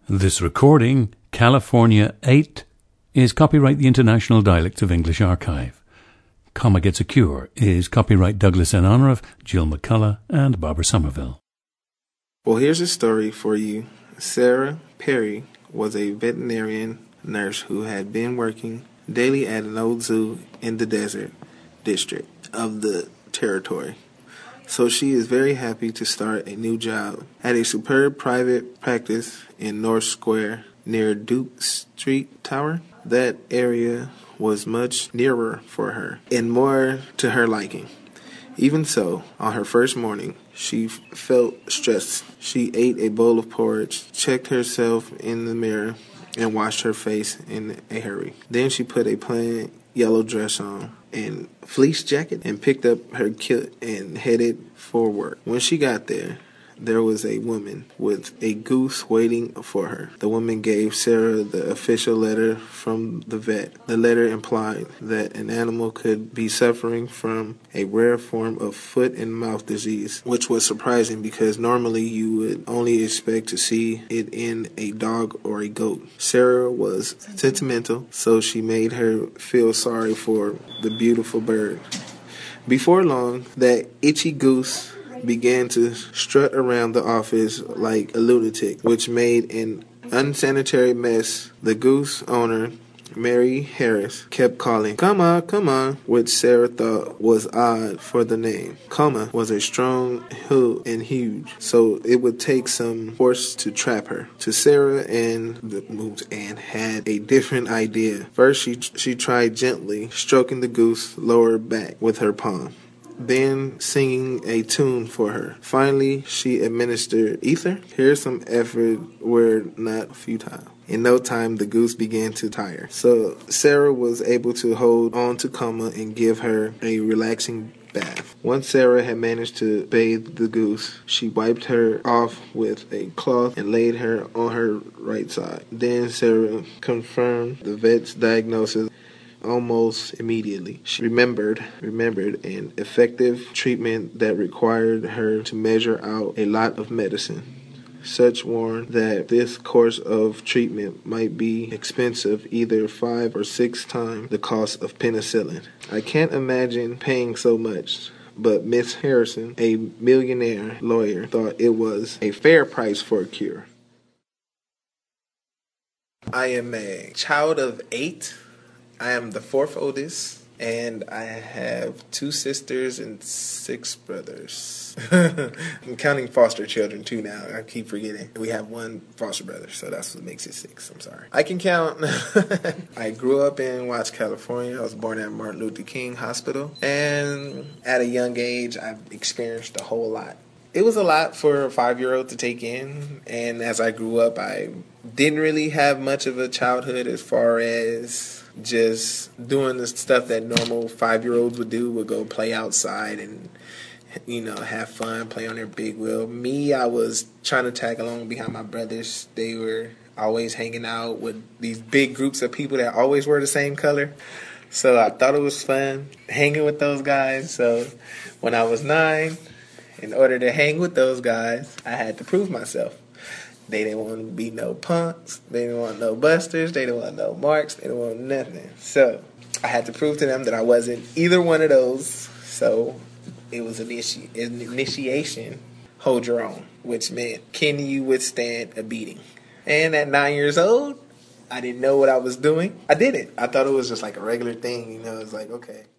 This recording, California 8, is copyright the International Dialects of English Archive. Comma Gets a Cure is copyright Douglas in honor of Jill McCullough and Barbara Somerville. Well, here's a story for you. Sarah Perry was a veterinarian nurse who had been working daily at an old zoo in the desert district of the territory. So she is very happy to start a new job at a superb private practice in North Square near Duke Street Tower. That area was much nearer for her and more to her liking. Even so, on her first morning, she felt stressed. She ate a bowl of porridge, checked herself in the mirror, and washed her face in a hurry. Then she put a plain yellow dress on and fleece jacket and picked up her kit and headed for work. When she got there was a woman with a goose waiting for her. The woman gave Sarah the official letter from the vet. The letter implied that an animal could be suffering from a rare form of foot and mouth disease, which was surprising because normally you would only expect to see it in a dog or a goat. Sarah was sentimental, so she made her feel sorry for the beautiful bird. Before long, that itchy goose began to strut around the office like a lunatic, which made an unsanitary mess. The goose owner, Mary Harris, kept calling, "Come on," which Sarah thought was odd for the name. Coma was a strong hood and huge, so it would take some force to trap her. To Sarah and the moves and had a different idea. First, she tried gently stroking the goose's lower back with her palm, then singing a tune for her. Finally, she administered ether. Here's some effort were not futile. In no time, the goose began to tire. So Sarah was able to hold on to Coma and give her a relaxing bath. Once Sarah had managed to bathe the goose, she wiped her off with a cloth and laid her on her right side. Then Sarah confirmed the vet's diagnosis. Almost immediately, she remembered an effective treatment that required her to measure out a lot of medicine. Such warned that this course of treatment might be expensive, either 5 or 6 times the cost of penicillin. I can't imagine paying so much, but Miss Harrison, a millionaire lawyer, thought it was a fair price for a cure. I am a child of 8. I am the 4th oldest, and I have 2 sisters and 6 brothers. I'm counting foster children too now. I keep forgetting. We have 1 foster brother, so that's what makes it 6. I'm sorry. I can count. I grew up in Watts, California. I was born at Martin Luther King Hospital, and at a young age, I've experienced a whole lot. It was a lot for a 5-year-old to take in, and as I grew up, I didn't really have much of a childhood as far as just doing the stuff that normal 5-year-olds would do, would go play outside and, have fun, play on their big wheel. Me, I was trying to tag along behind my brothers. They were always hanging out with these big groups of people that always wear the same color. So I thought it was fun hanging with those guys. So when I was 9, in order to hang with those guys, I had to prove myself. They didn't want to be no punks. They didn't want no busters. They didn't want no marks. They didn't want nothing. So I had to prove to them that I wasn't either one of those. So it was an initiation. Hold your own, which meant, can you withstand a beating? And at 9 years old, I didn't know what I was doing. I didn't. I thought it was just like a regular thing. It's like, okay.